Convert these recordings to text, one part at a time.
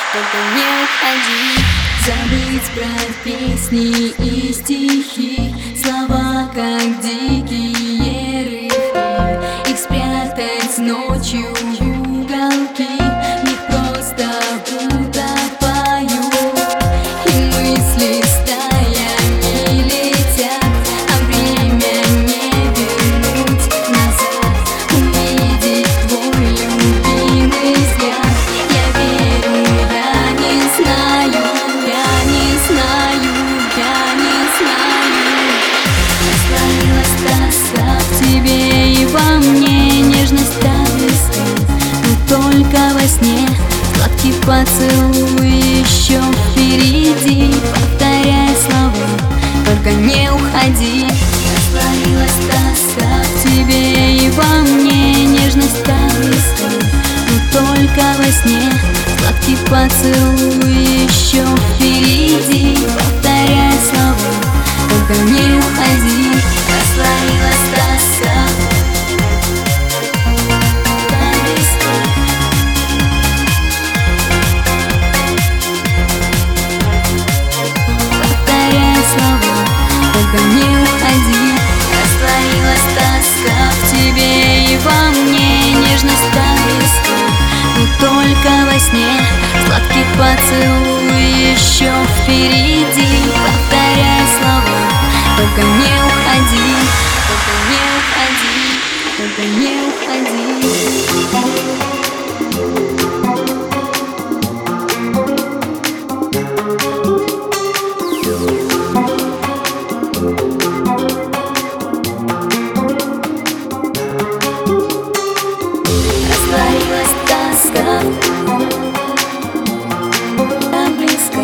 только не уходи. Забыть про песни и стихи, слова как дикие рыбки, их спрятать ночью в уголки, в них просто утопаю, и мысли стаями летят, а время не вернуть назад. Увидеть твой любимый взгляд, я верю, я не знаю, я не знаю, я не знаю. Растворилась тоска в тебе и во мне, нежность так близка, но только во сне. Сладкий поцелуй еще впереди, повторяй слова, только не уходи. Растворилась тоска в тебе и во мне, нежность так близка, но только во сне. Сладкий поцелуй еще впереди, повторяй слова, только не уходи. Растворилась тоска так близко, повторяй слова, только не уходи. Растворилась тоска в тебе и во мне, нежность так близко, но только во сне. Сладкий поцелуй еще впереди, повторяй слова, только не уходи, только не уходи, только не уходи. Растворилась тоска так близко,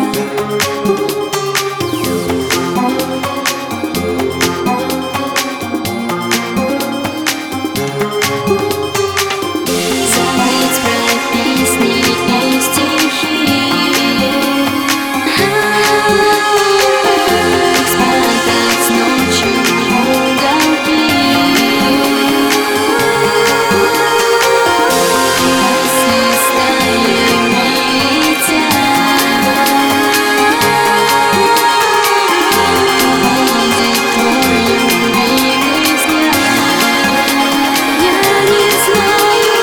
забыть про песни и стихи, спрятать ночью в уголки, мысли стаями летят, увидеть твой любимый взгляд. Я не знаю,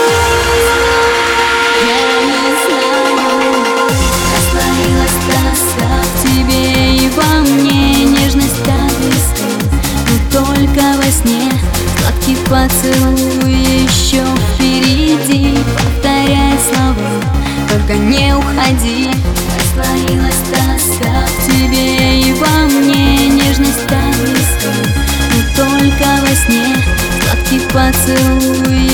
я не знаю. Растворилась тоска в тебе и во мне, нежность так близка, но только во сне. Сладкий поцелуй еще впереди, повторяй слова, только не уходи. Растворилась тоска в тебе и во мне, нежность так близка, но только во сне. Сладкий поцелуй